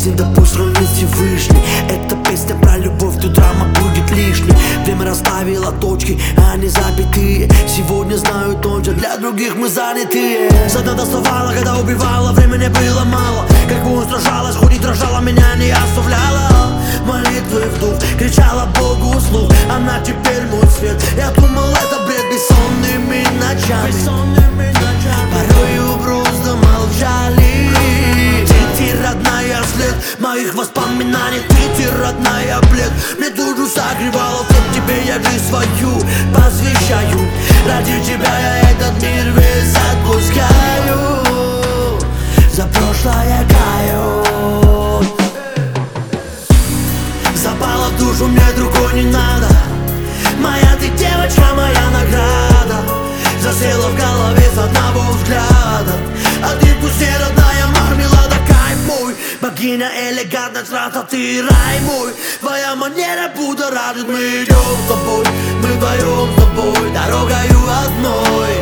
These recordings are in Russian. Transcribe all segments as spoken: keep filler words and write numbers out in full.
жизни, да пусть равнит Всевышний. Это песня про любовь, тут драма будет лишней. Время расставило точки, а не запятые. Сегодня знаю точно, для других мы занятые. Зада доставала, когда убивала, времени было мало. Как бы сражалась, хоть и дрожала, меня не оставляла. Молитвы вдруг кричала Богу вслух. Она теперь мой свет. Я думал, это бред бессонными ночами. Порою просто молчали. Ты, родная, след моих воспоминаний. Ты, родная, блед. Мне душу согревала, чтоб тебе я жизнь свою посвящаю. Ради тебя я этот мир весь отпускаю. За прошлое каю. Запала в душу, мне другой не надо. Моя ты девочка, моя награда. Засела в голове с одного взгляда. А ты пусть не родная мармелада, кайф мой. Богиня элегантность, рата, ты рай мой. Твоя манера будоражит. Мы идем с тобой, мы вдвоем с тобой, дорогою одной.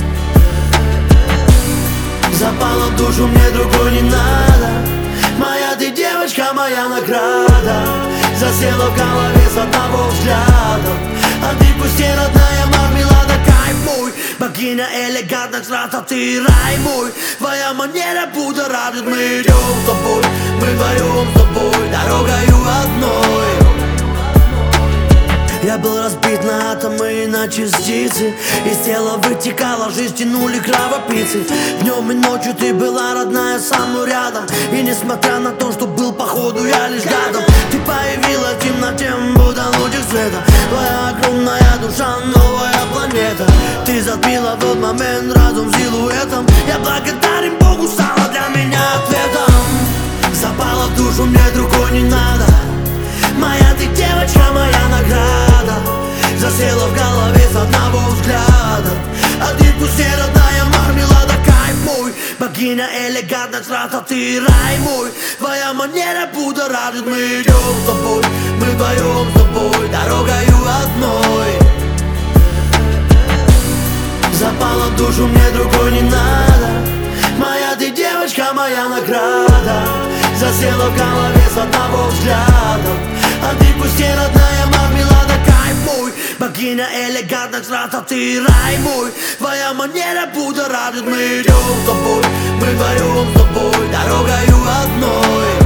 Запала в душу, мне другой не надо. Моя ты девочка, моя награда. Засела в голове с одного взгляда. А ты пусть не родная мармелада, кайф мой. Богиня элегантность, рата, ты рай мой. Твоя манера будоражит. Мы идем с тобой, мы вдвоем с тобой, дорогою одной. Я был разбит на атомы и на частицы. Из тела вытекала жизнь, тянули кровопийцы. Днем и ночью ты была родная, со мной рядом. И несмотря на то, что был походу я лишь рядом, ты появилась в темноте, будто лучик света. Твоя огромная душа, новая планета. Ты затмила в тот момент разум силуэтом. Я благодарен Богу, стала для меня ответом. Запала в душу, мне другой не надо. Моя ты девочка, моя награда. Засела в голове с одного взгляда. А ты пусть не родная мармелада, кайф мой. Богиня элегантность, рата, ты рай мой. Твоя манера будоражит. Мы идем с тобой, мы вдвоем с тобой, дорогою одной. Запала в душу, мне другой не надо. Моя ты девочка, моя награда. Засела в голове с одного взгляда. А ты пусть не родная мармелада, кайф мой. Богиня элегантность, рата, ты рай мой. Твоя манера будоражит. Мы идем с тобой, мы вдвоем с тобой, дорогою одной.